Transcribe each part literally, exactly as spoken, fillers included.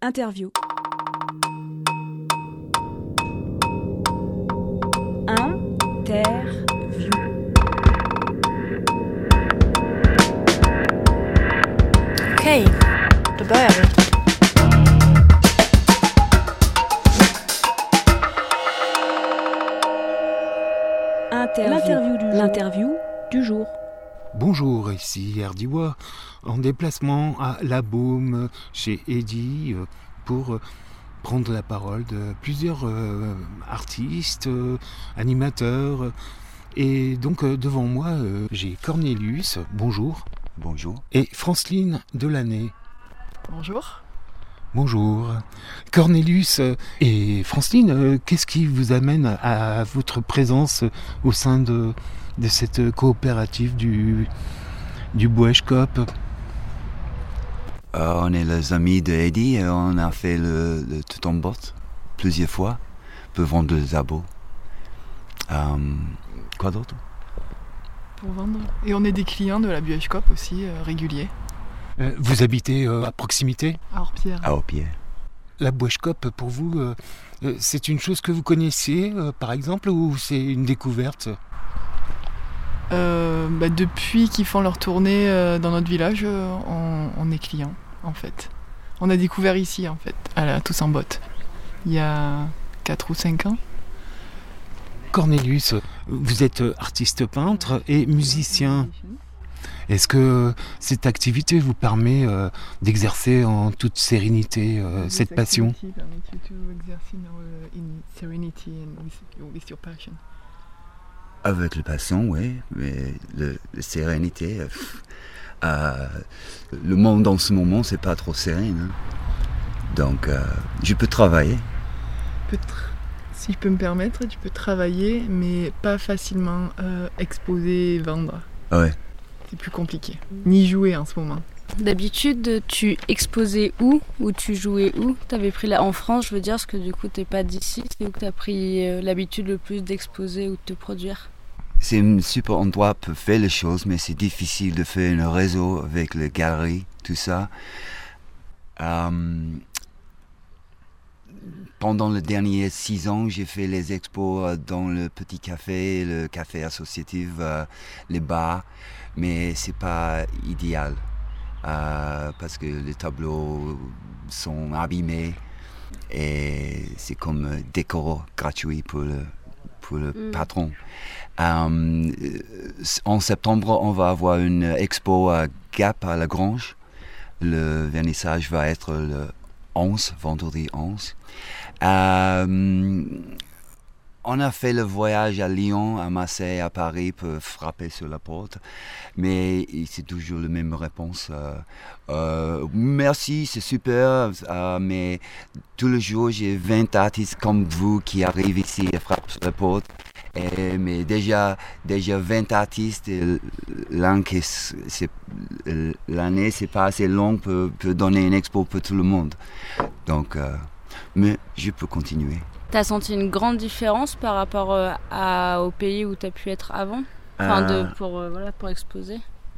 Interview. Interview. Okej, då börjar vi. Interview. L'interview du jour. L'interview du jour. Bonjour, ici Erdiwa, en déplacement à La Baume chez Eddy pour prendre la parole de plusieurs euh, artistes, euh, animateurs. Et donc euh, devant moi, euh, j'ai Cornelius, bonjour. Bonjour. Et Franceline Delaney. Bonjour. Bonjour. Cornelius et Franceline, euh, qu'est-ce qui vous amène à, à votre présence au sein de, de cette coopérative du, du Boeschkop? Euh, on est les amis de Eddy et on a fait le, le tout en botte plusieurs fois pour vendre des abos. Euh, quoi d'autre? Pour vendre. Et on est des clients de la Boeschkop aussi, euh, réguliers. Euh, vous habitez euh, à proximité? À Orpierre. À Orpierre. La Boeschkop, pour vous, euh, euh, c'est une chose que vous connaissiez, euh, par exemple, ou c'est une découverte? Euh, bah, depuis qu'ils font leur tournée euh, dans notre village, euh, on, on est clients, en fait. On a découvert ici, en fait, à la Tous en Botte, il y a quatre ou cinq ans. Cornelius, vous êtes artiste peintre et musicien. Est-ce que cette activité vous permet euh, d'exercer en toute sérénité euh, cette passion? Avec la passion, oui, mais le, la sérénité, euh, euh, le monde en ce moment, c'est pas trop serein. Hein. Donc, euh, je peux travailler. Peut-être, si je peux me permettre, tu peux travailler, mais pas facilement euh, exposer et vendre. Ouais. C'est plus compliqué. Ni jouer en ce moment. D'habitude, tu exposais où? Ou tu jouais où? T'avais pris là en France, je veux dire, parce que du coup, t'es pas d'ici. C'est où que t'as pris euh, l'habitude le plus d'exposer ou de te produire? C'est un super endroit pour faire les choses, mais c'est difficile de faire un réseau avec les galeries, tout ça. Euh, pendant les derniers six ans, j'ai fait les expos dans le petit café, le café associatif, euh, les bars, mais c'est pas idéal euh, parce que les tableaux sont abîmés et c'est comme décor gratuit pour le, pour le mm. patron. Euh, en septembre, on va avoir une expo à Gap à La Grange. Le vernissage va être le onze, vendredi onze. Euh, on a fait le voyage à Lyon, à Marseille, à Paris pour frapper sur la porte, mais c'est toujours la même réponse. Euh, euh, merci, c'est super, euh, mais tous les jours j'ai vingt artistes comme vous qui arrivent ici et frappent sur la porte. Et, mais déjà, déjà vingt artistes, l'année c'est, l'année c'est pas assez long pour, pour donner une expo pour tout le monde. Donc, euh, mais je peux continuer. T'as senti une grande différence par rapport euh, à, au pays où t'as pu être avant, enfin, euh, de, pour, euh, voilà, pour exposer?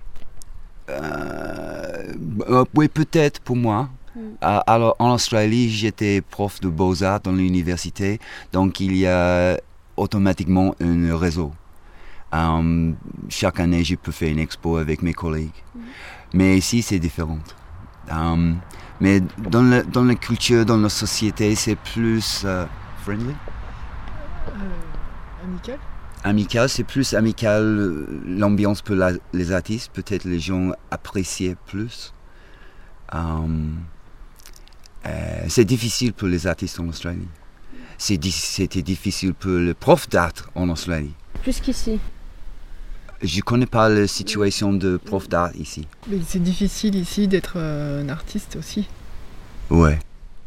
euh, euh, Oui, peut-être pour moi. Mm. Euh, alors, en Australie, j'étais prof de beaux-arts dans l'université, donc il y a automatiquement un réseau. Um, chaque année, je peux faire une expo avec mes collègues. Mm. Mais ici, c'est différent. Um, mais dans, le, dans la culture, dans la société, c'est plus uh, friendly. Euh, amical. Amical, c'est plus amical. L'ambiance pour la, les artistes, peut-être les gens apprécient plus. Um, euh, c'est difficile pour les artistes en Australie. C'est, c'était difficile pour le prof d'art en Australie. Plus qu'ici. Je ne connais pas la situation de prof d'art ici. Mais c'est difficile ici d'être euh, un artiste aussi. Ouais.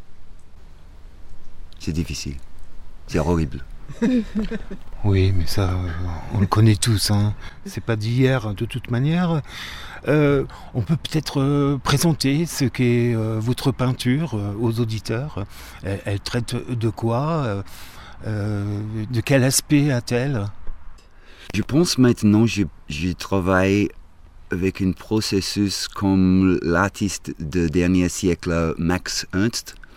C'est difficile. C'est horrible. Oui, mais ça, euh, on le connaît tous. Hein. C'est pas d'hier, de toute manière. Euh, on peut peut-être euh, présenter ce qu'est euh, votre peinture euh, aux auditeurs. Elle, elle traite de quoi? euh, De quel aspect a-t-elle? Je pense maintenant que je, je travaille avec un processus comme l'artiste du dernier siècle Max Ernst.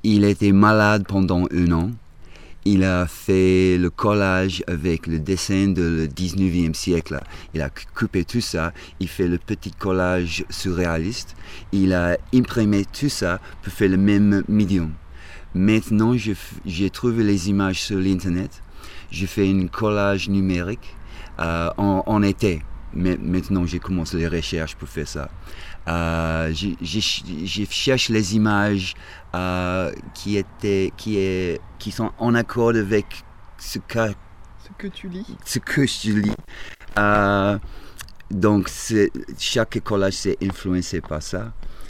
il était malade pendant un an. Il a fait le collage avec le dessin du dix-neuvième siècle. Il a coupé tout ça. Il fait le petit collage surréaliste. Il a imprimé tout ça pour faire le même médium. Maintenant, je, j'ai trouvé les images sur l'Internet. Je fais un collage numérique euh, en, en été. Mais maintenant, j'ai commencé les recherches pour faire ça. Euh, je, je, je cherche les images euh, qui, étaient, qui, est, qui sont en accord avec ce que, ce que tu lis. Ce que je lis. Euh, donc, c'est, chaque collage c'est influencé par ça.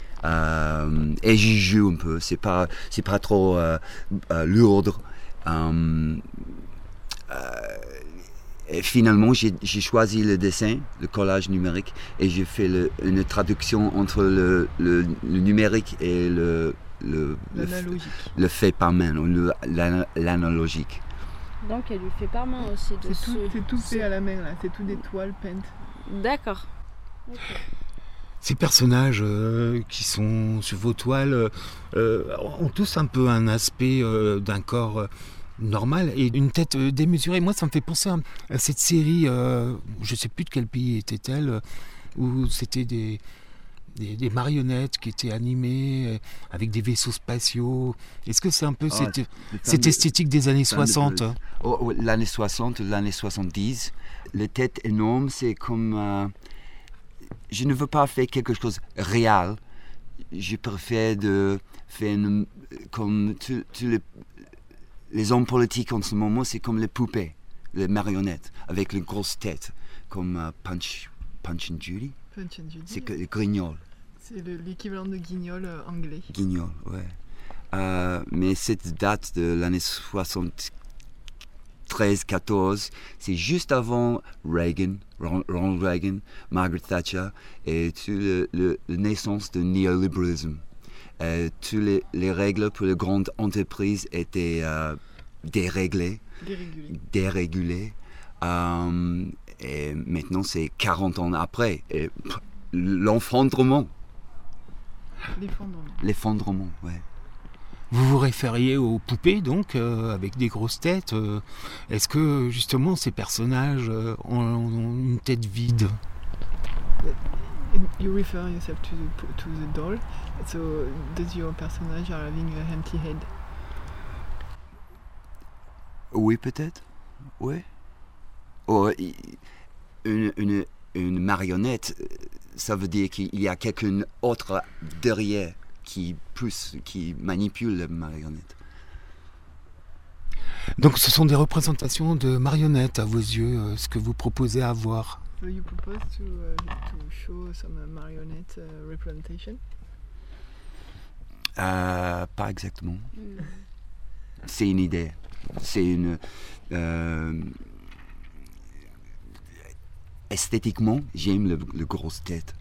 Euh, et j'y joue un peu. C'est pas, c'est pas trop euh, euh, lourd. Euh, euh, Et finalement, j'ai, j'ai choisi le dessin, le collage numérique, et j'ai fait le, une traduction entre le, le, le numérique et le, le, le, le fait par main, le, l'analogique. Donc, elle lui fait par main aussi c'est dessus. Tout, c'est tout fait à la main, là. C'est tout des toiles peintes. D'accord. Okay. Ces personnages euh, qui sont sur vos toiles euh, ont tous un peu un aspect euh, d'un corps... Euh, normal et une tête euh, démesurée. Moi, ça me fait penser à, à cette série, euh, je ne sais plus de quel pays était-elle, euh, où c'était des, des, des marionnettes qui étaient animées euh, avec des vaisseaux spatiaux. Est-ce que c'est un peu oh, cette, cette esthétique des années soixante hein? oh, oh, L'année soixante, l'année soixante-dix, les têtes énormes, c'est comme... Euh, je ne veux pas faire quelque chose de réel. Je préfère de faire une, comme tous les... Les hommes politiques en ce moment, c'est comme les poupées, les marionnettes, avec les grosses têtes, comme uh, Punch, Punch and Judy. Punch and Judy. C'est que les Guignol. C'est le, l'équivalent de Guignol euh, anglais. Guignol, ouais. Euh, mais cette date de l'année soixante-treize quatorze, c'est juste avant Reagan, Ronald Reagan, Margaret Thatcher, et toute le, le, la naissance du néolibéralisme. Euh, toutes les, les règles pour les grandes entreprises étaient euh, déréglées, dérégulées. dérégulées. Euh, et maintenant, c'est quarante ans après. Et, pff, l'effondrement. L'effondrement. L'effondrement, ouais. Vous vous référiez aux poupées, donc, euh, avec des grosses têtes. Euh, est-ce que, justement, ces personnages euh, ont, ont une tête vide ? You refer yourself to the, to the doll. So, does your personage are having an empty head? Oui, peut-être. Oui. Oh, une, une, une marionnette, ça veut dire qu'il y a quelqu'un d'autre derrière qui pousse, qui manipule la marionnette. Donc, ce sont des représentations de marionnettes à vos yeux, euh, ce que vous proposez à voir. So you propose to, uh, to show some uh, marionette uh, representation? Euh, pas exactement. Mm. C'est une idée. C'est une... Euh, esthétiquement, j'aime le, le grosse tête.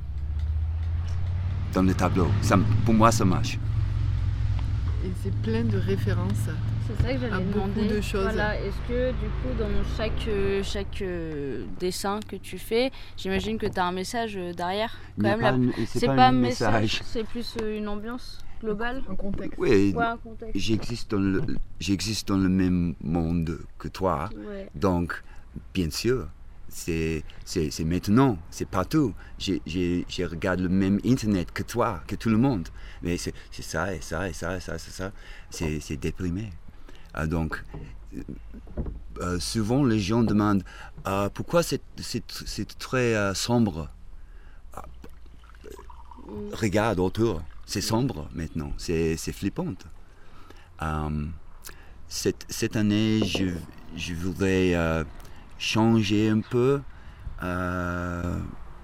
Dans le tableau. Ça, pour moi, ça marche. Et c'est plein de références. C'est ça que j'allais beaucoup demander. De choses. Voilà, est-ce que du coup dans chaque, euh, chaque euh, dessin que tu fais, j'imagine que tu as un message euh, derrière quand même, pas, la... C'est, c'est pas, pas un message, message, c'est plus euh, une ambiance globale. Un contexte. Oui, ouais, un contexte. J'existe, dans le, j'existe dans le même monde que toi, ouais. Donc bien sûr, c'est, c'est, c'est maintenant, c'est partout. J'ai, j'ai, je regarde le même internet que toi, que tout le monde, mais c'est, c'est ça et ça et ça et ça, c'est ça, c'est, c'est déprimé. Ah, donc, euh, souvent les gens demandent euh, pourquoi c'est, c'est, c'est très euh, sombre. Ah, regarde autour, c'est sombre maintenant, c'est, c'est flippant. Euh, cette, cette année, je, je voudrais euh, changer un peu euh,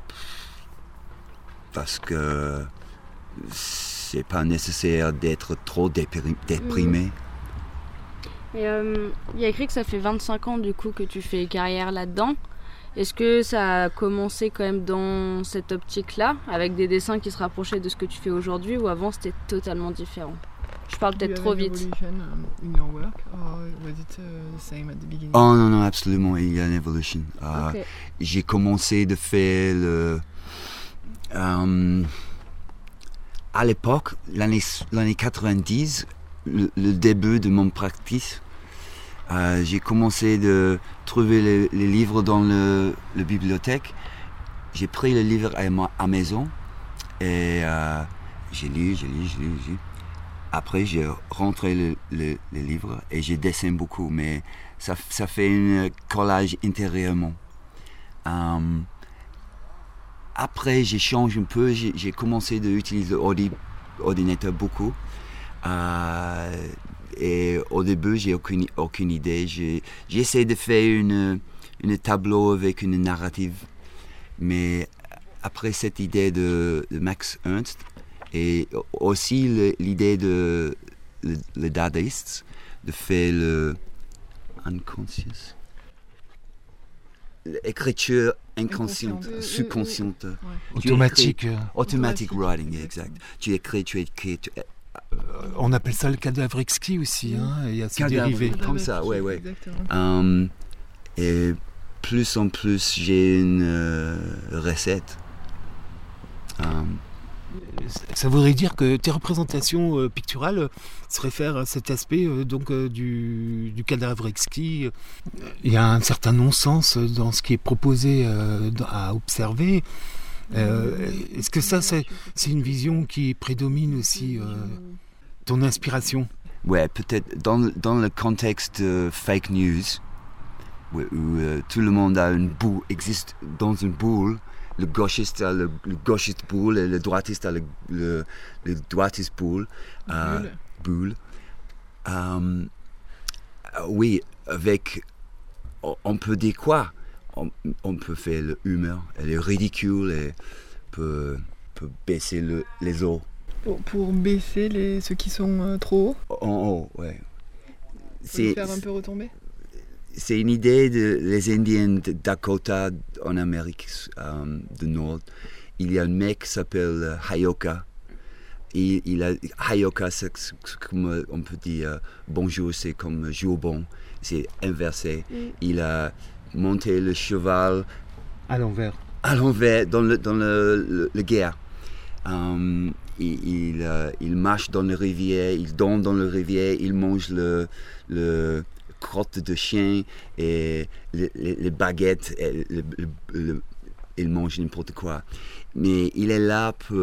parce que c'est pas nécessaire d'être trop dépri- déprimé. Il euh, y a écrit que ça fait vingt-cinq ans du coup que tu fais carrière là-dedans. Est-ce que ça a commencé quand même dans cette optique-là, avec des dessins qui se rapprochaient de ce que tu fais aujourd'hui, ou avant c'était totalement différent? Je parle peut-être trop vite. In your work, or was it uh, the same at the beginning? Oh non, non, absolument, il y a une évolution. Uh, okay. J'ai commencé de faire le... Um, à l'époque, l'année, l'année quatre-vingt-dix, le, le début de mon practice, euh, j'ai commencé de trouver les, les livres dans le, la bibliothèque. J'ai pris le livre à ma à maison et euh, j'ai lu, j'ai lu, j'ai lu, j'ai lu. Après, j'ai rentré le, le, le livre et j'ai dessiné beaucoup, mais ça, ça fait un collage intérieurement. Um, après, j'ai changé un peu, j'ai, j'ai commencé à utiliser l'ordinateur beaucoup. Euh, et au début, j'ai aucune, aucune idée. J'ai, j'ai essayé de faire une, une tableau avec une narrative. Mais après cette idée de, de Max Ernst, et aussi le, l'idée de le, le dadaïste, de faire le unconscious, l'écriture inconsciente, Inconsciente. subconsciente. Ouais. Automatique. Écris, automatic Automatique, writing, exactement. exact. Tu écris, tu écris. Tu... On appelle ça le cadavre exquis aussi, hein, et il y a ses Cadavre. dérivés. Comme ça, ouais, ouais. Exactement. Um, et plus en plus, j'ai une euh, recette. Um, Ça voudrait dire que tes représentations euh, picturales se réfèrent à cet aspect euh, donc, euh, du, du cadavre exquis. Il y a un certain non-sens dans ce qui est proposé euh, à observer. Euh, est-ce que ça, c'est, c'est une vision qui prédomine aussi euh, ton inspiration? Ouais, peut-être dans, dans le contexte de fake news, où, où euh, tout le monde a une boule, existe dans une boule. Le gauchiste a le, le gauchiste boule et le droitiste a le, le, le droitiste boule. Euh, boule. Um, oui, avec, on peut dire quoi? On, on peut faire l'humeur, elle est ridicule et peut, peut baisser le, les os. Pour, pour baisser les, ceux qui sont euh, trop hauts, En haut, ouais. pour les faire un peu retomber. C'est une idée des de, Indiens de Dakota en Amérique um, du Nord. Il y a un mec qui s'appelle Hayoka. Il, il a, Hayoka, c'est comme on peut dire bonjour, c'est comme jour bon. C'est inversé. Mm. Il a monté le cheval à l'envers. À l'envers dans le, dans le, le, le guerre. Um, il, il, uh, il marche dans la rivière, il dort dans la rivière, il mange le, le crotte de chien et les, les, les baguettes, et le, le, le, il mange n'importe quoi. Mais il est là pour...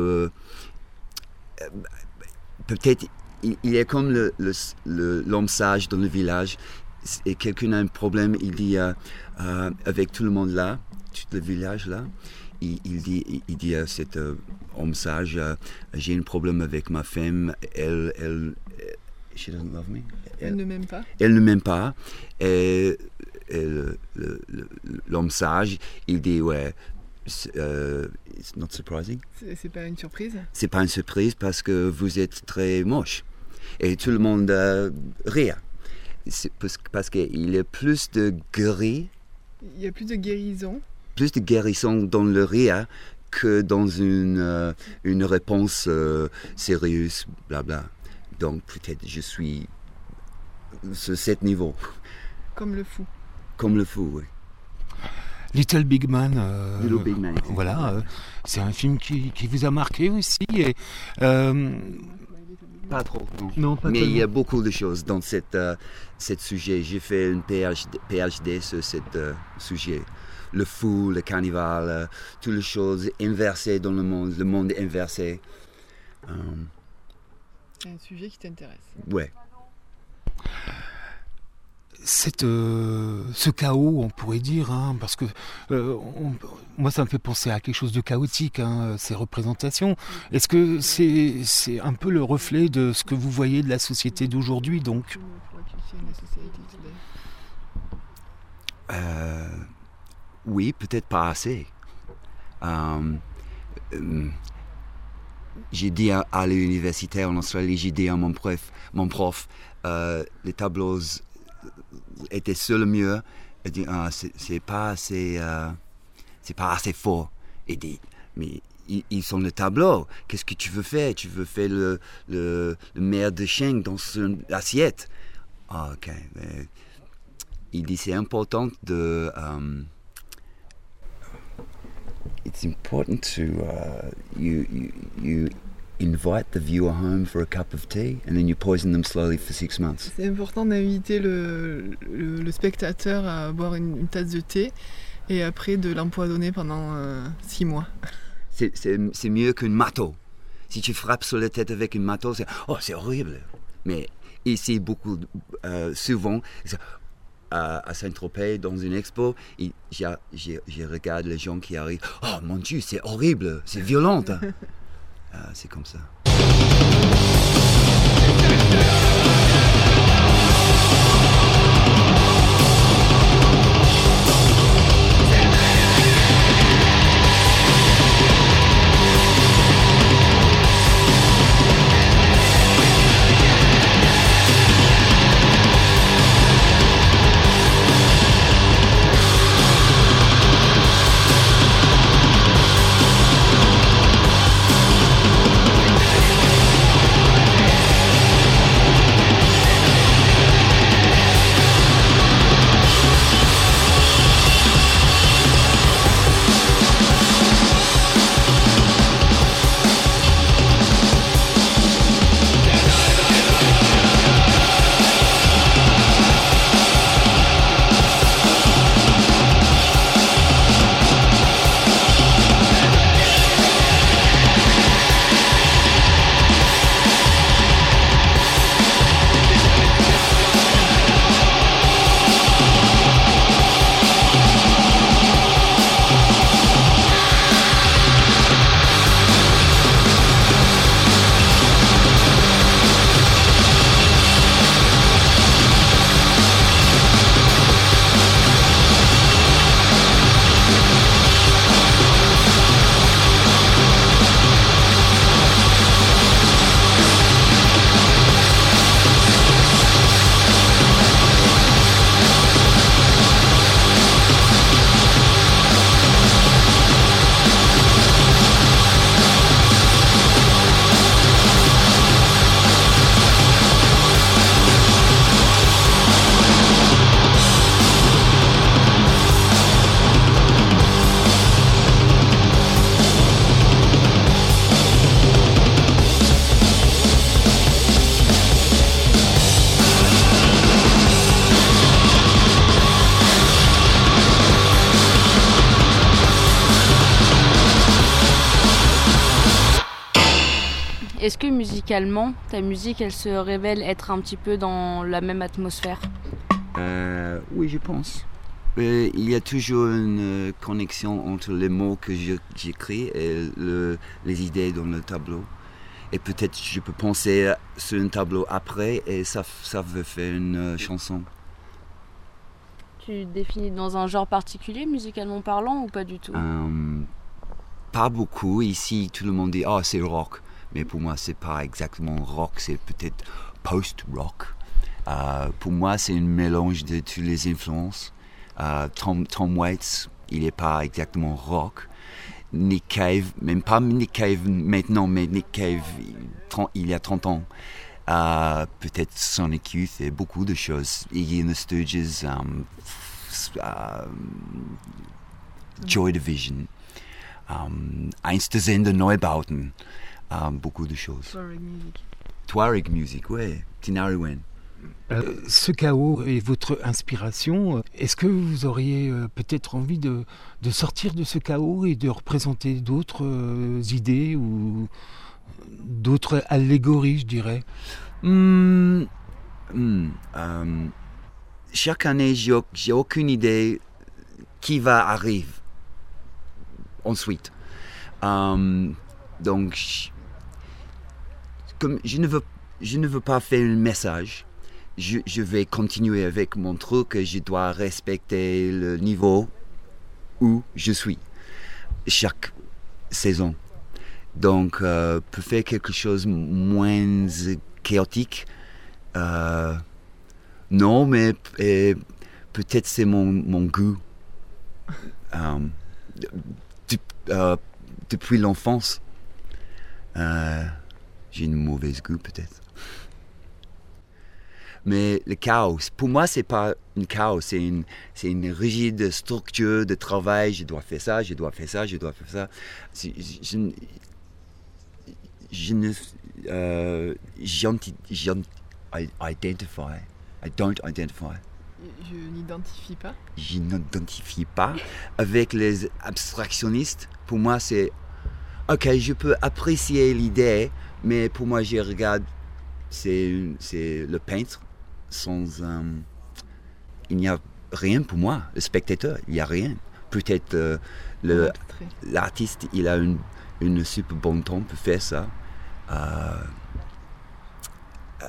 Peut-être, il, il est comme le, le, le, l'homme sage dans le village, et quelqu'un a un problème, il dit euh, euh, avec tout le monde là, tout le village là, il, il dit, il, il dit à cet euh, homme sage, euh, j'ai un problème avec ma femme, elle... elle She doesn't love me. Elle, elle ne m'aime pas. Elle ne m'aime pas. Et, et le, le, le, l'homme sage, il dit ouais, uh, it's not surprising. C'est, c'est pas une surprise. C'est pas une surprise parce que vous êtes très moche. Et tout le monde euh, rit. C'est parce, parce qu'il y a plus de gris. Il y a plus de guérison. Plus de guérison dans le rire que dans une, euh, une réponse euh, sérieuse, blabla. Donc peut-être je suis sur cet niveau. Comme le fou. Comme le fou, oui. Little Big Man. Euh, Little Big Man. Voilà, euh, c'est un film qui, qui vous a marqué aussi. Et, euh, pas trop, non. non pas Mais tellement. il y a beaucoup de choses dans cet euh, sujet. J'ai fait un P H D, P H D sur ce euh, sujet. Le fou, le carnaval, euh, toutes les choses inversées dans le monde, le monde inversé. Um, C'est un sujet qui t'intéresse. Ouais. Cette, euh, ce chaos, on pourrait dire, hein, parce que euh, on, moi ça me fait penser à quelque chose de chaotique, hein, ces représentations. Est-ce que c'est, c'est un peu le reflet de ce que vous voyez de la société d'aujourd'hui, donc? Euh, oui, peut-être pas assez. Um, um, j'ai dit à, à l'université en Australie, j'ai dit à mon prof, mon prof euh, les tableaux étaient sur le mur. Il dit, ah, c'est, c'est pas assez, euh, c'est pas assez fort. Il dit, mais ils, ils sont le tableau. Qu'est-ce que tu veux faire? Tu veux faire le, le, le mer de chien dans son assiette? Ah, ok. Mais il dit, c'est important de. Um, it's important to uh, you, you you invite the viewer home for a cup of tea and then you poison them slowly for six months. C'est important d'inviter le, le, le spectateur à boire une, une tasse de thé et après de l'empoisonner pendant euh, six mois. C'est, c'est, c'est mieux qu'un marteau. Si tu frappes sur la tête avec un marteau, c'est oh c'est horrible. Mais ici beaucoup euh, souvent à, à Saint-Tropez dans une expo, et j'ai, j'ai, je regarde les gens qui arrivent. Oh mon Dieu, c'est horrible, c'est violent. euh, c'est comme ça. Est-ce que musicalement, ta musique, elle se révèle être un petit peu dans la même atmosphère ? euh, Oui, je pense. Euh, il y a toujours une connexion entre les mots que je, j'écris et le, les idées dans le tableau. Et peut-être je peux penser sur un tableau après et ça, ça veut faire une chanson. Tu te définis dans un genre particulier, musicalement parlant, ou pas du tout ? euh, Pas beaucoup. Ici, tout le monde dit « Oh, c'est rock ». Mais pour moi, c'est pas exactement rock, c'est peut-être post-rock. Euh, pour moi, c'est un mélange de toutes les influences. Euh, Tom, Tom Waits, il n'est pas exactement rock. Nick Cave, même pas Nick Cave maintenant, mais Nick Cave, il y a trente ans. Euh, peut-être Sonic Youth et beaucoup de choses. Iggy and the Stooges, um, uh, Joy Division, um, Einstürzende Neubauten. Um, beaucoup de choses. Tuareg Music. Tuareg Music, oui. Tinariwen. Euh, ce chaos est votre inspiration. Est-ce que vous auriez euh, peut-être envie de, de sortir de ce chaos et de représenter d'autres euh, idées ou d'autres allégories, je dirais ? mm, mm, um, Chaque année, j'ai, j'ai aucune idée qui va arriver ensuite. Um, donc, je, comme je ne veux, je ne veux pas faire un message. Je, je vais continuer avec mon truc et je dois respecter le niveau où je suis chaque saison. Donc, euh, pour faire quelque chose moins chaotique, euh, non, mais et, peut-être c'est mon, mon goût euh, de, euh, depuis l'enfance. Euh, j'ai une mauvaise goût peut-être. Mais le chaos, pour moi, c'est pas un chaos, c'est une, c'est une rigide structure de travail. Je dois faire ça, je dois faire ça, je dois faire ça. Je, je, je ne... Euh, j'anti, j'anti, I identify. I don't identify. Je n'identifie pas. Je n'identifie pas avec les abstractionnistes. Pour moi, c'est... Ok, je peux apprécier l'idée, mais pour moi, je regarde... C'est, c'est le peintre sans... Euh, il n'y a rien pour moi, le spectateur, il n'y a rien. Peut-être euh, le, l'artiste, il a une, une super bon temps pour faire ça. Euh, euh,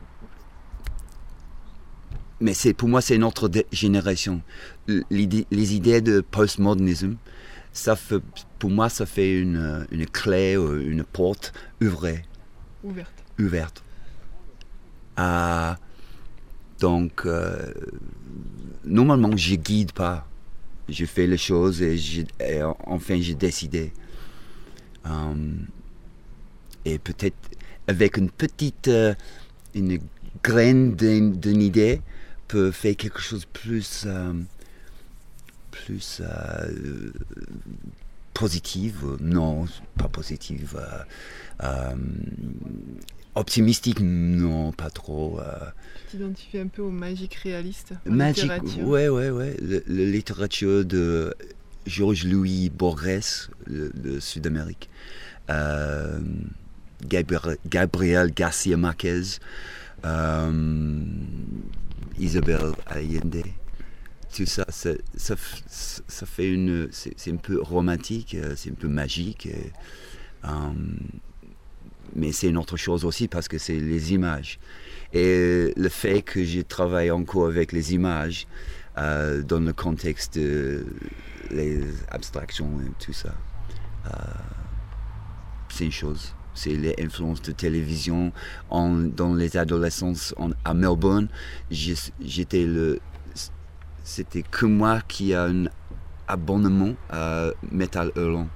mais c'est, pour moi, c'est une autre génération. L'idée, les idées de postmodernisme, ça fait, pour moi, ça fait une, une clé, une porte ouvrée. Ouverte. Ouverte. Euh, donc, euh, normalement, je ne guide pas. Je fais les choses et, je, et enfin, j'ai décidé. Um, et peut-être avec une petite euh, une graine d'une, d'une idée, peut faire quelque chose de plus, euh, plus euh, positif. Non, pas positif. Euh, euh, optimistique, non, pas trop. Euh, tu t'identifies un peu au magique réaliste, en magique, littérature. Ouais, ouais, ouais. Le, la littérature de Georges-Louis Borges, le, le Sud-Amérique. Euh, Gabriel, Gabriel Garcia Marquez, euh, Isabelle Allende. Tout ça, ça, ça, ça fait une... C'est, c'est un peu romantique, c'est un peu magique. Et, um, mais c'est une autre chose aussi parce que c'est les images. Et le fait que je travaille encore avec les images euh, dans le contexte de les abstractions et tout ça, euh, c'est une chose. C'est les influences de télévision. En, dans les adolescences en, à Melbourne, j'étais le... C'était que moi qui a un abonnement à Métal Hurlant.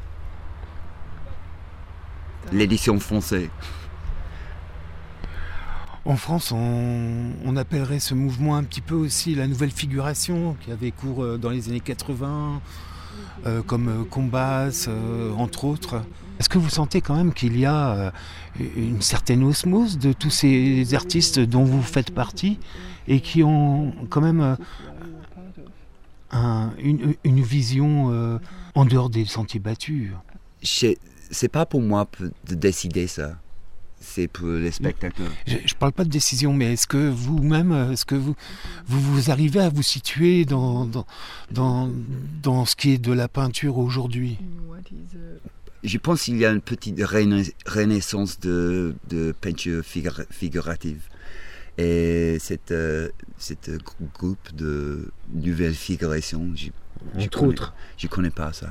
L'édition française. En France, on, on appellerait ce mouvement un petit peu aussi la nouvelle figuration qui avait cours dans les années quatre-vingts, euh, comme Combas, euh, entre autres. Est-ce que vous sentez quand même qu'il y a euh, une certaine osmose de tous ces artistes dont vous faites partie et qui ont quand même euh, un, une, une vision euh, en dehors des sentiers battus? C'est, c'est pas pour moi de décider ça. C'est pour les spectateurs. Je ne parle pas de décision, mais est-ce que vous-même, est-ce que vous, vous, vous arrivez à vous situer dans, dans, dans, dans ce qui est de la peinture aujourd'hui? Je pense qu'il y a une petite rena- renaissance de, de peinture figur- figurative. Et cette, euh, cette groupe de nouvelles figurations, je ne connais, je connais pas ça.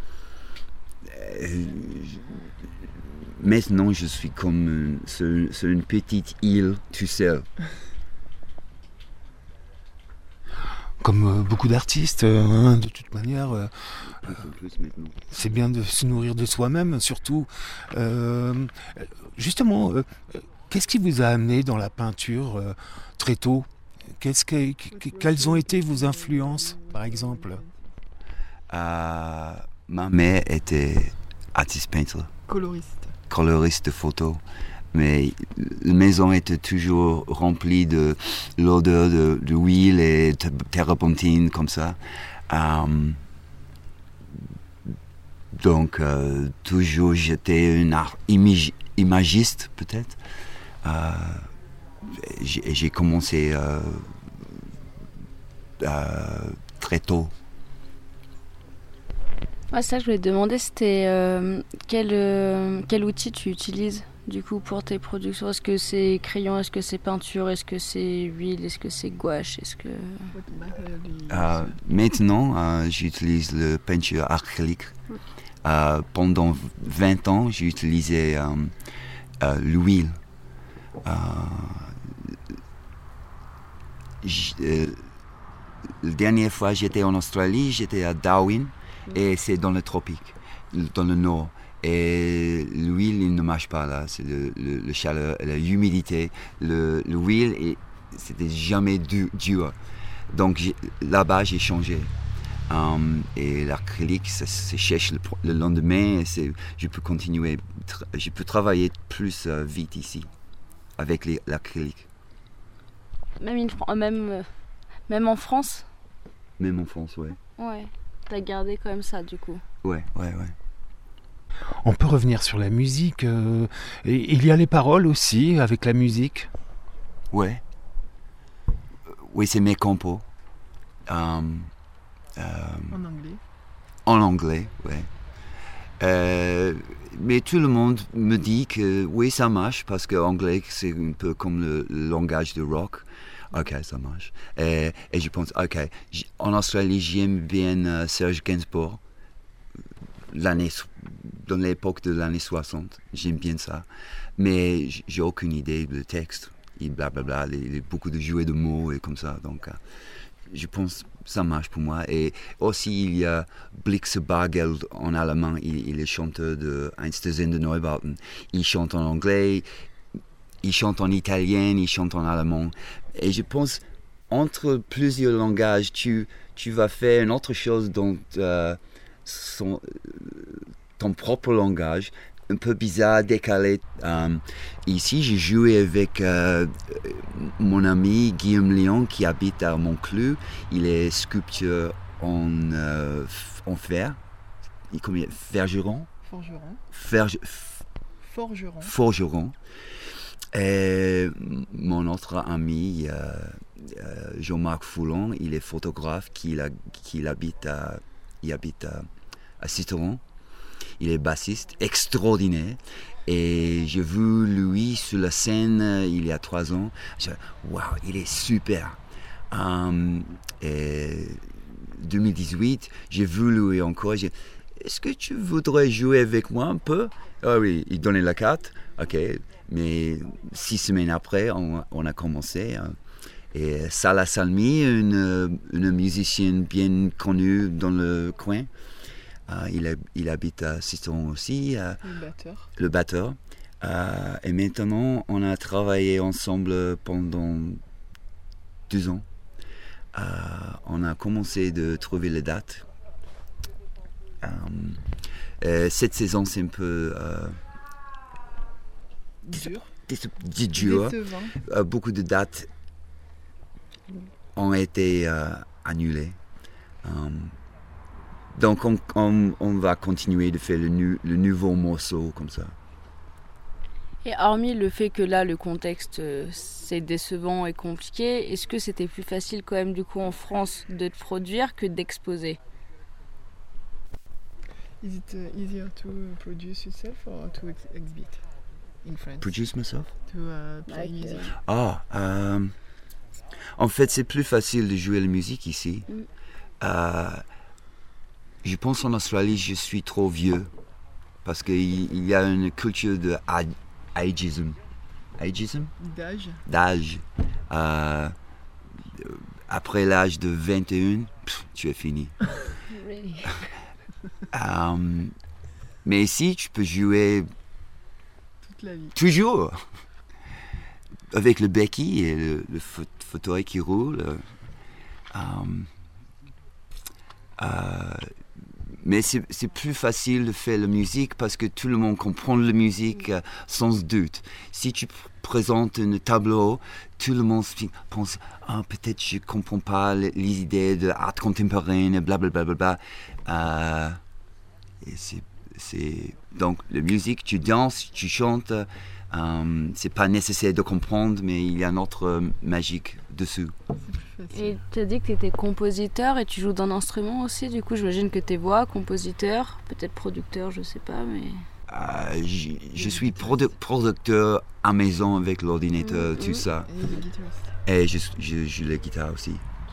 Euh, je, Maintenant, je suis comme sur, sur une petite île, tout seul. Comme euh, beaucoup d'artistes, euh, hein, de toute manière, euh, un peu plus maintenant. C'est bien de se nourrir de soi-même, surtout. Euh, justement, euh, qu'est-ce qui vous a amené dans la peinture euh, très tôt? Qu'est-ce que, que, Quelles ont été vos influences, par exemple? euh, Ma mère était artiste peintre. Coloriste. coloriste de photos, mais la maison était toujours remplie de l'odeur de, de huile et de térébenthine comme ça. Um, donc, euh, toujours j'étais un art image, imagiste peut-être. Euh, j'ai, j'ai commencé euh, euh, très tôt. Ouais, ça, je voulais te demander, c'était euh, quel, euh, quel outil tu utilises du coup pour tes productions? Est-ce que c'est crayon, est-ce que c'est peinture, est-ce que c'est huile, est-ce que c'est gouache, est-ce que... Euh, maintenant, euh, j'utilise la peinture acrylique. Okay. Euh, pendant vingt ans, j'ai utilisé euh, euh, l'huile. Euh, euh, la dernière fois, j'étais en Australie, j'étais à Darwin. Et c'est dans le tropique, dans le nord. Et l'huile, il ne marche pas là. C'est le, le, le chaleur, l'humidité. Le, l'huile, et c'était jamais du, dur. Donc j'ai, là-bas, j'ai changé. Um, et l'acrylique, ça se sèche le, le lendemain. Et c'est, je peux continuer, tra- je peux travailler plus euh, vite ici avec les, l'acrylique. Même, une, même, euh, même en France? Même en France, ouais. Ouais. T'as gardé quand même ça, du coup? Ouais, ouais, ouais. On peut revenir sur la musique. Euh, et il y a les paroles aussi avec la musique. Ouais. Oui, c'est mes compos. Um, euh, En anglais. En anglais, ouais. Euh, mais tout le monde me dit que oui, ça marche parce que l'anglais, c'est un peu comme le, le langage de rock. Ok, ça marche. Et, et je pense, ok, j- en Australie, j'aime bien euh, Serge Gainsbourg. L'année, dans l'époque de l'année soixante, j'aime bien ça. Mais j- j'ai aucune idée du texte. Et blablabla, les, les, beaucoup de jouets de mots et comme ça. Donc, euh, je pense que ça marche pour moi. Et aussi, il y a Blixe Bargeld en allemand. Il, il est chanteur de Einstürzende de Neubauten. Il chante en anglais, il chante en italien, il chante en allemand. Et je pense, entre plusieurs langages, tu, tu vas faire une autre chose dans euh, son, ton propre langage, un peu bizarre, décalé. Um, ici, j'ai joué avec euh, mon ami Guillaume Léon qui habite à Montclus. Il est sculpteur en, euh, en fer. Il, comment, Forgeron. Forgeron. Ferge, Forgeron. Forgeron. Et mon autre ami, euh, euh, Jean-Marc Foulon, il est photographe qui, a, qui habite à, il habite à, à Citeron. Il est bassiste extraordinaire. Et j'ai vu lui sur la scène il y a trois ans. J'ai dit, waouh, il est super. Um, et deux mille dix-huit, j'ai vu lui encore. J'ai dit, est-ce que tu voudrais jouer avec moi un peu? Ah oui, il donnait la carte. Ok. Mais six semaines après, on, on a commencé. Hein. Et Salah Salmi, une, une musicienne bien connue dans le coin, euh, il, a, il habite à Citeron aussi. Euh, le batteur. Le batteur. Euh, et maintenant, on a travaillé ensemble pendant deux ans. Euh, on a commencé de trouver les dates. Euh, cette saison, c'est un peu... Euh, Dur. Des, dur. Euh, beaucoup de dates ont été euh, annulées. Um, donc on, on, on va continuer de faire le, nu, le nouveau morceau comme ça. Et hormis le fait que là, le contexte, euh, c'est décevant et compliqué, est-ce que c'était plus facile quand même du coup en France de te produire que d'exposer? Is it uh, easier to produce yourself or to ex- exhibit? In France. Produce myself? To uh, play Like, music. Ah, euh, en fait, c'est plus facile de jouer la musique ici. Mm. Euh, je pense en Australie, je suis trop vieux parce qu'il il y a une culture de ageism. Ageism? D'âge. D'âge. Euh, après l'âge de vingt et un, pff, tu es fini. Really? um, mais ici, tu peux jouer la vie. Toujours. Avec le béquille et le, le fauteuil qui roule. Euh, euh, mais c'est, c'est plus facile de faire la musique parce que tout le monde comprend la musique euh, sans doute. Si tu pr- présentes un tableau, tout le monde pense ah, peut-être je ne comprends pas les, les idées de art contemporain, blablabla. Bla, bla, bla. Euh, et c'est C'est, donc, la musique, tu danses, tu chantes, euh, c'est pas nécessaire de comprendre, mais il y a un autre euh, magique dessus. Et tu as dit que tu étais compositeur et tu joues d'un instrument aussi, du coup, j'imagine que tes voix, compositeur, peut-être producteur, je sais pas, mais. Euh, je, je suis produ- producteur à maison avec l'ordinateur, mmh, tout mmh. ça. Et je, je joue la guitare aussi.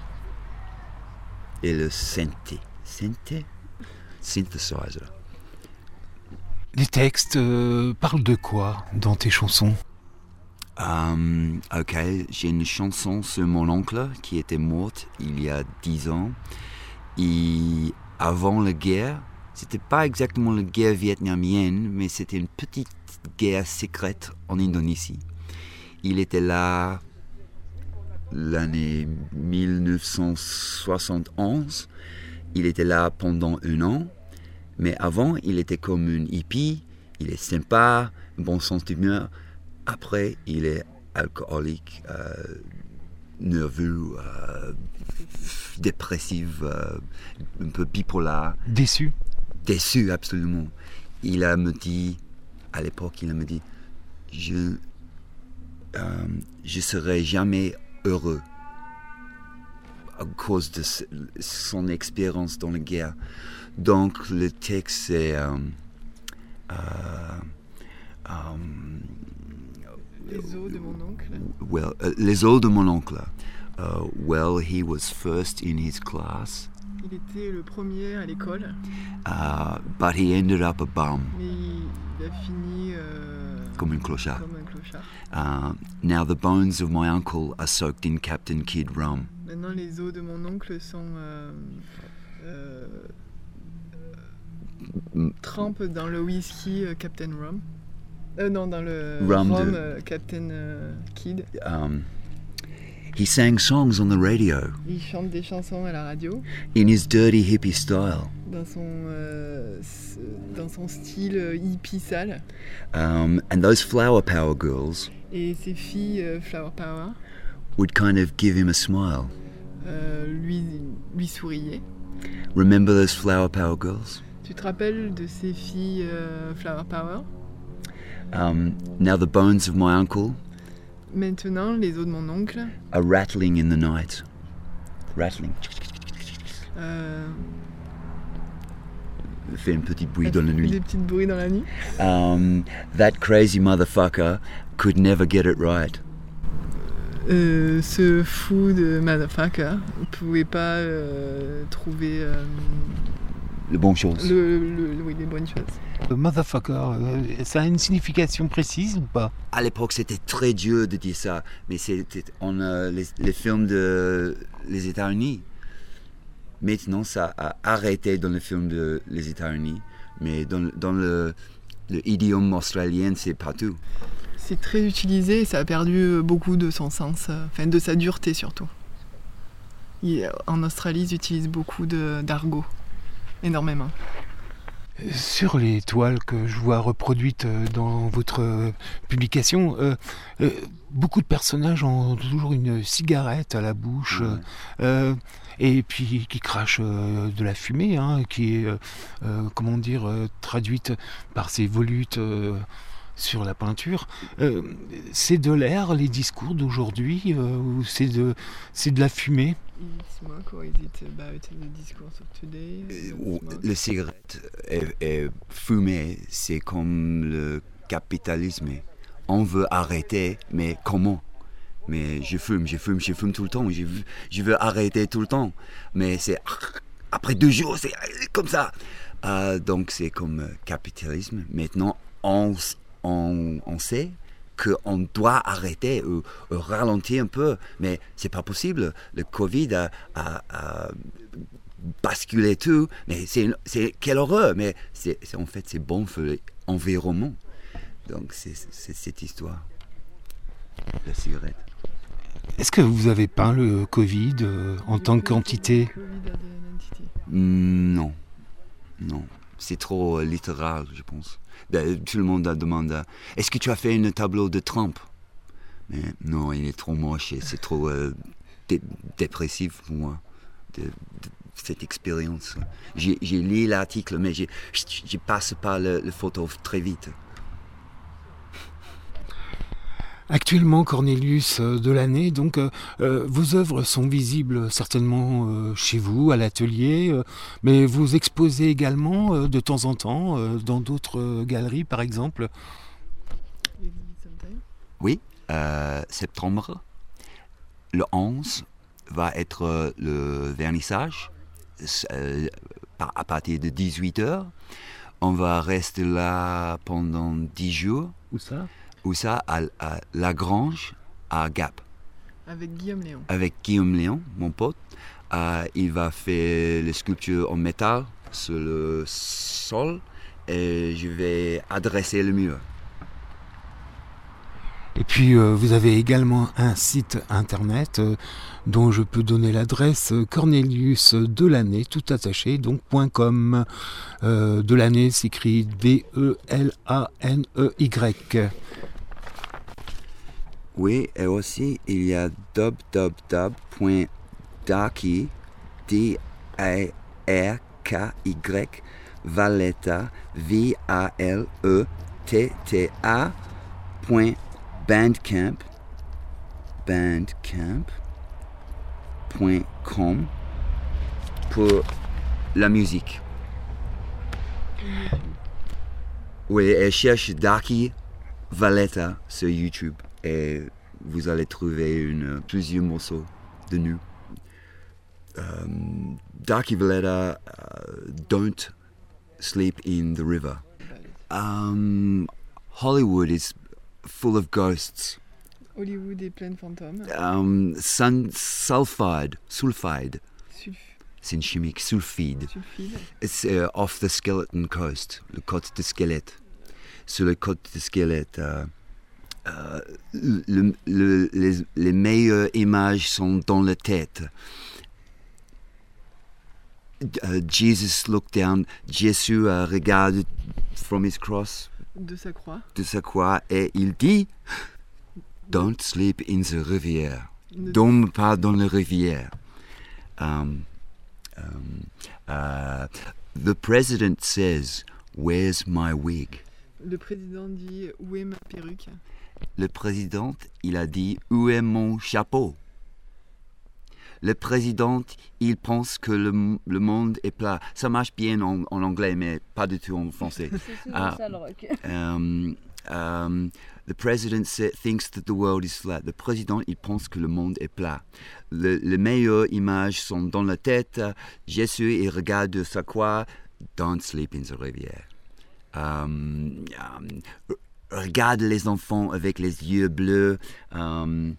Et le synthé. Synthé? Synthesizer. Les textes euh, parlent de quoi dans tes chansons? um, Ok, j'ai une chanson sur mon oncle qui était mort il y a dix ans. Et avant la guerre, c'était pas exactement la guerre vietnamienne, mais c'était une petite guerre secrète en Indonésie. Il était là l'année mille neuf cent soixante et onze il était là pendant un an, mais avant, il était comme un hippie, il est sympa, bon sens d'humeur. Après, il est alcoolique, euh, nerveux, euh, dépressif, euh, un peu bipolaire. Déçu. Déçu, absolument. Il a me dit, à l'époque, il a me dit, je euh, je serai jamais heureux à cause de son expérience dans la guerre. Donc le texte c'est euh, euh, euh, les os de mon oncle. Well, uh, les os de mon oncle. Uh, well, he was first in his class. Il était le premier à l'école. Uh, but he ended up a bum. Mais il a fini euh, comme un clochard. Comme un clochard. Uh, now the bones of my uncle are soaked in Captain Kidd rum. Maintenant, les os de mon oncle sont euh, euh, euh, trempent dans le whisky euh, Captain Rum. Euh, non, dans le rum, rhum de... euh, Captain euh, Kidd. Um, he sang songs on the radio. Il chante des chansons à la radio. In his dirty hippie style. Dans son euh, dans son style euh, hippie sale. Um, and those flower power girls. Et ces filles euh, flower power. Would kind of give him a smile. Euh, lui, lui souriait. Remember those flower power girls? Tu te rappelles de ces filles euh, flower power? Um, now the bones of my uncle. Maintenant, les os de mon oncle. Are rattling in the night. Rattling. Euh, fait un petit bruit dans la nuit. Des petits bruits dans la nuit. Um, that crazy motherfucker could never get it right. Euh, ce fou de motherfucker ne pouvait pas euh, trouver euh, les bonnes choses. Le, le, oui, les bonnes choses. Le motherfucker, euh, ça a une signification précise ou pas? À l'époque, c'était très dur de dire ça, mais c'était on euh, les, les films de les États-Unis. Maintenant, ça a arrêté dans les films de les États-Unis, mais dans, dans le, le idiome australien, c'est partout. C'est très utilisé et ça a perdu beaucoup de son sens, enfin de sa dureté surtout. Il, en Australie, ils utilisent beaucoup de, d'argot, énormément. Sur les toiles que je vois reproduites dans votre publication, euh, euh, beaucoup de personnages ont toujours une cigarette à la bouche, mmh. euh, et puis qui crachent euh, de la fumée, hein, qui est, euh, comment dire, euh, traduite par ces volutes euh, sur la peinture. Euh, c'est de l'air, les discours d'aujourd'hui, euh, ou c'est de, c'est de la fumée? Smoke, or is it about the discourse of today? Euh, le cigarette et, et fumer, c'est comme le capitalisme. On veut arrêter, mais comment? Mais je fume, je fume, je fume tout le temps. Je, je veux arrêter tout le temps. Mais c'est après deux jours, c'est comme ça. Euh, donc c'est comme capitalisme. Maintenant, on, on, on sait qu'on doit arrêter ou, ou ralentir un peu, mais c'est pas possible. Le Covid a, a, a basculé tout, mais c'est, c'est quelle horreur, mais c'est, c'est, en fait c'est bon pour l'environnement. Donc c'est, c'est cette histoire, la cigarette. Est-ce que vous avez peint le Covid euh, en tant qu'entité? Non, non, c'est trop euh, littéral, je pense. Tout le monde demande « Est-ce que tu as fait un tableau de Trump ?» Mais non, il est trop moche et c'est trop euh, dé- dépressif pour moi, de, de, cette expérience. J'ai, j'ai lu l'article, mais j'ai, je passe par le, le photo très vite. Actuellement, Cornelius Delaunay, donc euh, euh, vos œuvres sont visibles certainement euh, chez vous, à l'atelier, euh, mais vous exposez également euh, de temps en temps euh, dans d'autres euh, galeries, par exemple. Oui, euh, septembre, le onze, va être le vernissage euh, à partir de dix-huit heures. On va rester là pendant dix jours. Où ça? Où ça, à, à Lagrange, à Gap. Avec Guillaume Léon. Avec Guillaume Léon, mon pote. Euh, il va faire les sculptures en métal sur le sol et je vais adresser le mur. Et puis euh, vous avez également un site internet euh, dont je peux donner l'adresse euh, Cornelius Delaney, tout attaché, donc .com. Euh, Delaney s'écrit D E L A N E Y. Oui, et aussi il y a w w w point darky, D A R K Y, Valletta, V A L E T T A, point bandcamp, bandcamp point com pour la musique. Oui, et cherche Darky Valletta sur YouTube et vous allez trouver une, plusieurs morceaux de nous. Um, Darky Valletta, uh, Don't Sleep in the River. Um, Hollywood is full of ghosts. Hollywood est plein de fantômes. Um, sun, sulfide, sulfide. Sulf. C'est une chimique, sulfide. Sulfide. It's uh, off the skeleton coast, le côte de squelette. Sur le côte de squelette, uh, uh, le, le, les, les meilleures images sont dans la tête. Uh, Jesus looked down, Jésus uh, regarde from his cross, de sa croix, de sa croix, et il dit, don't sleep in the rivière, ne dorme pas dans la rivière. Um, um, uh, the president says, where's my wig? Le président dit, où est ma perruque? Le président, il a dit, où est mon chapeau? Le président, il pense que le, le monde est plat. Ça marche bien en, en anglais, mais pas du tout en français. C'est souvent uh, ça le rock. Um, um, the president say, thinks that the world is flat. Le président, il pense que le monde est plat. Le, les meilleures images sont dans la tête. Jésus, il regarde sa croix. Don't sleep in the rivière. Um, um, regarde les enfants avec les yeux bleus. Um,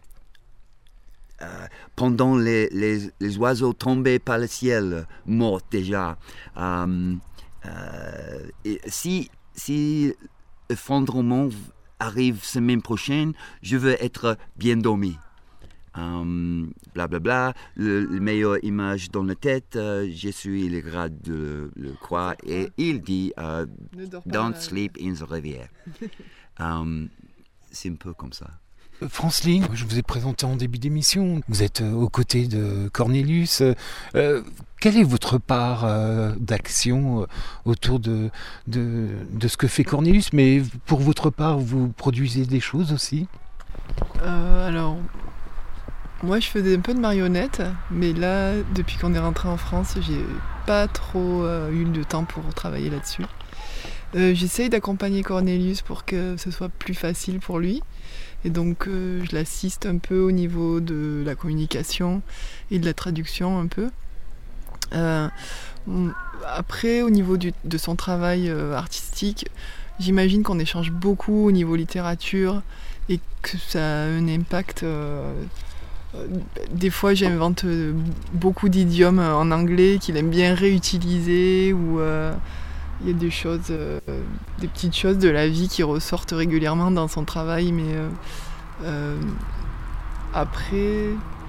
Euh, pendant les, les, les oiseaux tombaient par le ciel, morts déjà. Euh, euh, et si, si l'effondrement arrive semaine prochaine, je veux être bien dormi. Euh, bla bla bla. Le, le meilleure image dans la tête, euh, Jésus il regarde le, le croix et il dit euh, Don't sleep in the rivière. euh, c'est un peu comme ça. Franceline, je vous ai présenté en début d'émission, vous êtes aux côtés de Cornelius. Euh, quelle est votre part euh, d'action autour de, de, de ce que fait Cornelius? Mais pour votre part, vous produisez des choses aussi? euh, Alors, moi je faisais un peu de marionnettes, mais là, depuis qu'on est rentré en France, j'ai pas trop euh, eu le temps pour travailler là-dessus. Euh, j'essaye d'accompagner Cornelius pour que ce soit plus facile pour lui. Et donc euh, je l'assiste un peu au niveau de la communication et de la traduction un peu. Euh, après, au niveau du, de son travail euh, artistique, j'imagine qu'on échange beaucoup au niveau littérature et que ça a un impact. Euh, euh, des fois, j'invente beaucoup d'idiomes en anglais qu'il aime bien réutiliser ou... Euh, il y a des choses, euh, des petites choses de la vie qui ressortent régulièrement dans son travail, mais euh, euh, après,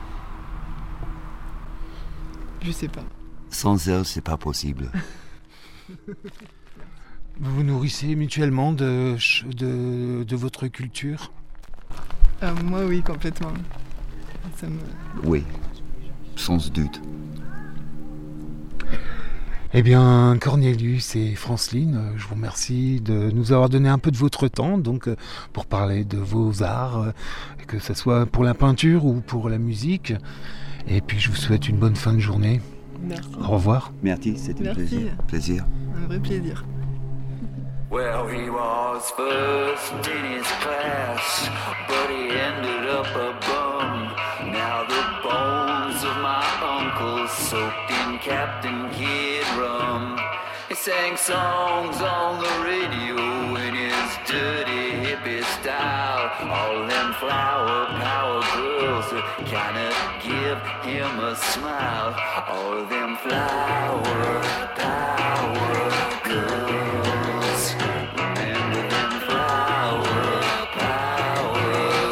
je sais pas. Sans elle, c'est pas possible. Vous vous nourrissez mutuellement de, de, de votre culture? euh, Moi, oui, complètement. Ça me... Oui, sans doute. Eh bien, Cornelius et Franceline, je vous remercie de nous avoir donné un peu de votre temps donc, pour parler de vos arts, que ce soit pour la peinture ou pour la musique. Et puis, je vous souhaite une bonne fin de journée. Merci. Au revoir. Merci, c'était un plaisir. plaisir. Un vrai plaisir. Well, he was first in his class, but he ended up a bum. Now the bones of my uncle soaked in Captain Kidd rum. He sang songs on the radio in his dirty hippie style. All them flower power girls that kinda give him a smile. All of them flower power girls. Remember them flower power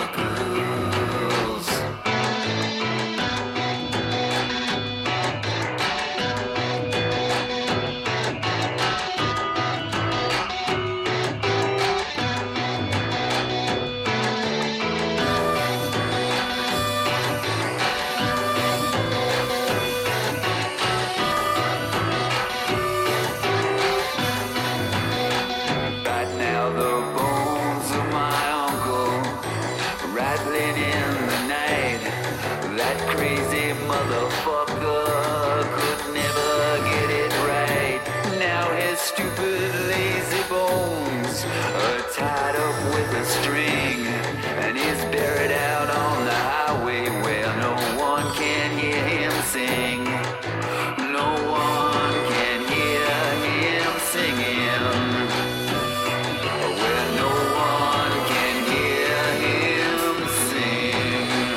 falling in the night. That crazy motherfucker could never get it right. Now his stupid lazy bones are tied up with a string, and he's buried out on the highway where no one can hear him sing. No one can hear him singing, where no one can hear him sing.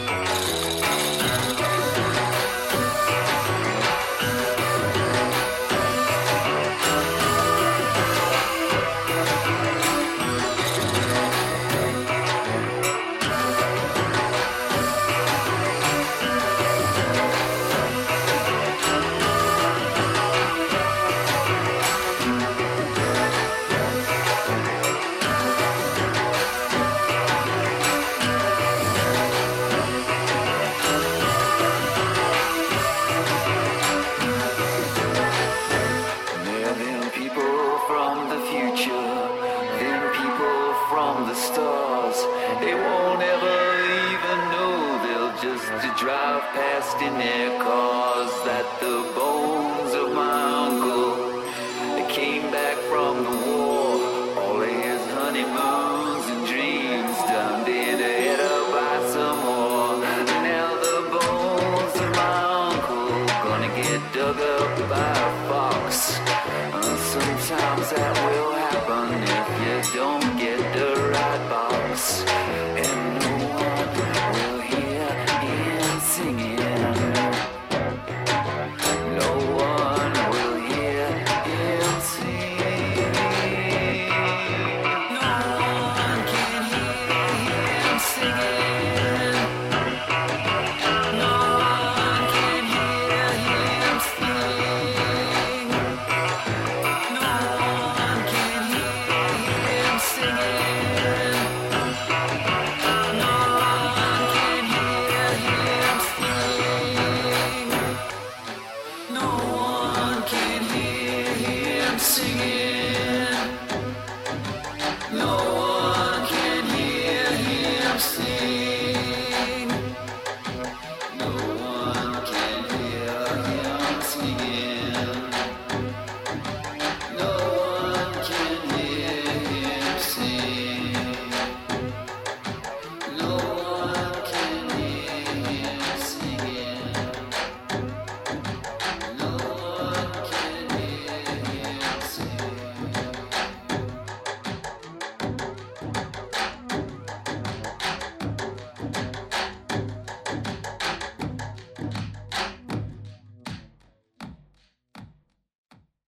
They're them people from the future, them people from the stars. They won't ever even know, they'll just drive past in their cars. That the bones of my uncle, they came back from the war.